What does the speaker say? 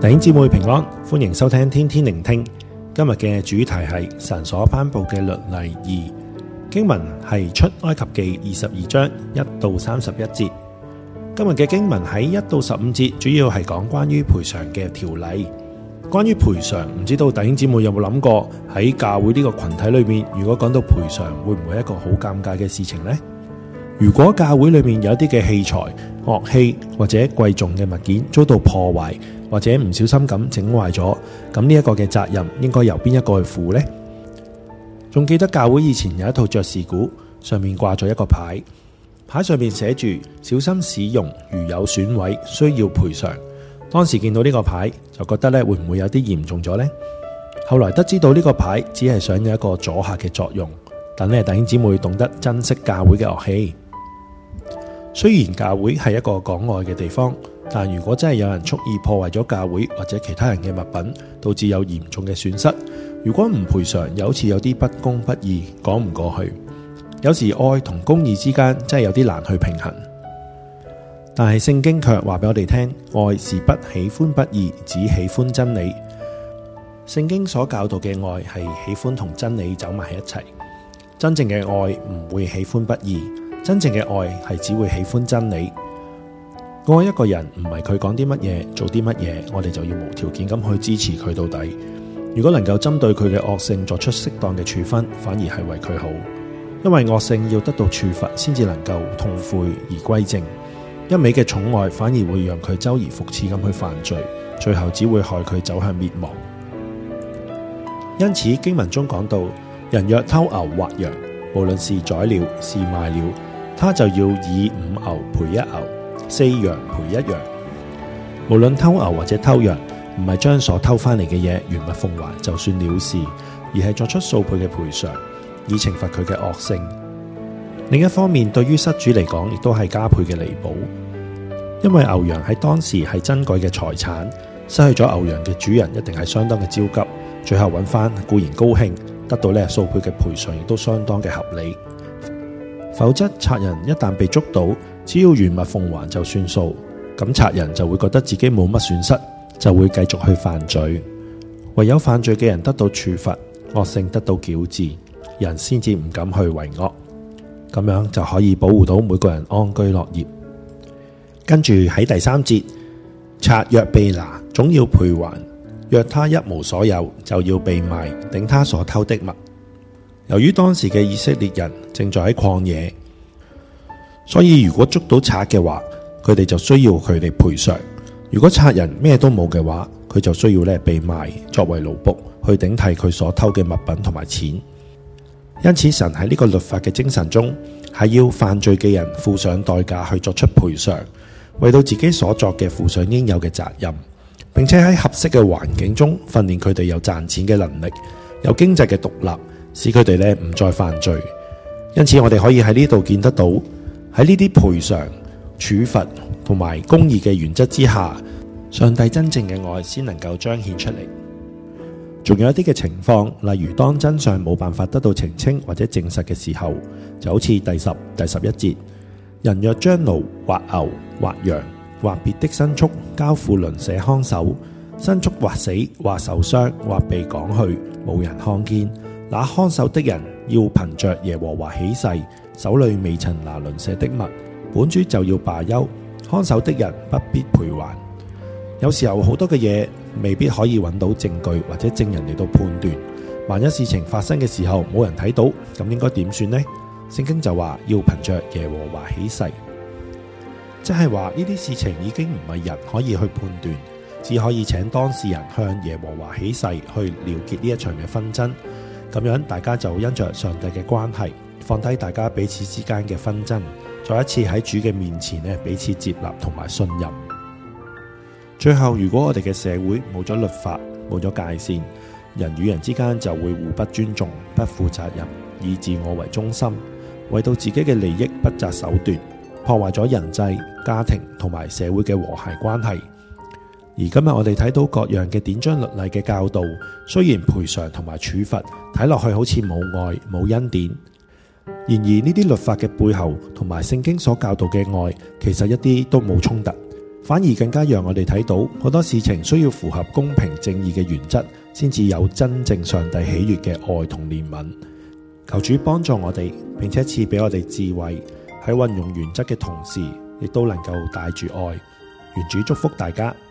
弟兄姊妹平安，歡迎收聽天天聆聽。今日嘅主題係神所頒布嘅律例2，經文係出埃及記22章1到31節。今日嘅經文喺1到15節，主要係講關於賠償嘅條例。關於賠償，唔知道弟兄姊妹有冇諗過喺教會呢個群體裏面，如果講到賠償，會唔會係一個好尷尬嘅事情呢？如果教會裏面有一啲嘅器材、樂器或者貴重嘅物件遭到破壞，或者唔小心咁整壞咗，咁呢一個嘅責任應該由邊一個去負呢？仲記得教會以前有一套爵士鼓，上面掛咗一個牌，牌上面寫住小心使用，如有損毀需要賠償。當時見到呢個牌就覺得會唔會有啲嚴重咗呢？後來得知到呢個牌只係想有一個阻嚇嘅作用，等弟兄姊妹懂得珍惜教會嘅樂器。雖然教會係一個講愛嘅地方，但如果真係有人蓄意破壞咗教會或者其他人嘅物品，導致有嚴重嘅損失，如果唔賠償，又好似有啲不公不義，講唔過去。有時愛同公義之間真係有啲難去平衡。但係聖經卻話俾我哋聽，愛是不喜歡不義，只喜歡真理。聖經所教導嘅愛係喜歡同真理走埋喺一齊。真正嘅愛唔會喜歡不義，真正嘅愛係只會喜歡真理。愛一個人唔係佢講啲乜嘢做啲乜嘢，我哋就要無條件咁去支持佢到底。如果能夠針對佢嘅惡性作出適當嘅處分，反而係為佢好。因為惡性要得到處罰先至能夠痛悔而歸正，一味嘅寵愛反而會讓佢周而復始咁去犯罪，最後只會害佢走向滅亡。因此經文中講到，人若偷牛或羊，無論是宰了是賣了，他就要以5牛賠1牛，4羊賠1羊。無論偷牛或者偷羊，唔係將所偷翻嚟嘅嘢原物奉還就算了事，而係作出數倍嘅賠償，以懲罰佢嘅惡性。另一方面，對於失主嚟講，亦都係加倍嘅彌補，因為牛羊喺當時係珍貴嘅財產，失去咗牛羊嘅主人一定係相當嘅焦急，最後揾翻固然高興，得到數倍嘅賠償亦都相當嘅合理。否則賊人一旦被捉到，只要原物奉還就算數，咁賊人就會覺得自己冇乜損失，就會繼續去犯罪。唯有犯罪嘅人得到處罰，惡性得到矯治，人先至唔敢去為惡，咁樣就可以保護到每個人安居樂業。跟住喺第3節，賊若被拿，總要賠還；若他一無所有，就要被賣，頂他所偷的物。由於當時嘅以色列人正在喺曠野，所以如果捉到賊嘅話，佢哋就需要佢哋賠償；如果賊人咩都冇嘅話，佢就需要被賣作為奴僕，去頂替佢所偷嘅物品同埋錢。因此神喺呢個律法嘅精神中，係要犯罪嘅人付上代價去作出賠償，為到自己所作嘅負上應有嘅責任，並且喺合適嘅環境中訓練佢哋有賺錢嘅能力，有經濟嘅獨立，使佢哋唔再犯罪。因此我哋可以喺呢度見得到，喺呢啲賠償、處罰同埋公義嘅原則之下，上帝真正嘅愛先能夠彰顯出嚟。仲有一啲嘅情況，例如當真相冇辦法得到澄清或者證實嘅時候，就好似第10、第11節，人若將驢或牛或羊或別的牲畜交付鄰舍看守，牲畜或死或受傷或被趕去，無人看見，那看守的人要憑着耶和華起誓，手裏未曾拿鄰舍的物，本主就要罷休，看守的人不必賠還。有時候好多嘅嘢未必可以揾到證據或者證人嚟到判斷，萬一事情發生嘅時候冇人睇到，咁應該點算呢？聖經就話要憑着耶和華起誓，即係話呢啲事情已經唔係人可以去判斷，只可以請當事人向耶和華起誓去了結呢一場嘅紛爭。咁樣大家就因着上帝嘅關係，放低大家彼此之間嘅紛爭，再一次喺主嘅面前彼此接納同埋信任。最後，如果我哋嘅社會冇咗律法，冇咗界線，人與人之間就會互不尊重，不負責任，以自我為中心，為到自己嘅利益不擇手段，破壞咗人際、家庭同埋社會嘅和諧關係。而今日我哋睇到各樣嘅典章律例嘅教導，雖然賠償同埋處罰睇落去好似冇愛冇恩典，然而呢啲律法嘅背後同埋聖經所教導嘅愛，其實一啲都冇衝突。 反而更加讓我哋睇到好多事情需要符合公平正義嘅原則，先至有真正上帝喜悅嘅愛同憐憫。求主幫助我哋，並且賜俾我哋智慧，喺運用原則嘅同時，亦都能夠帶住愛。願主祝福大家。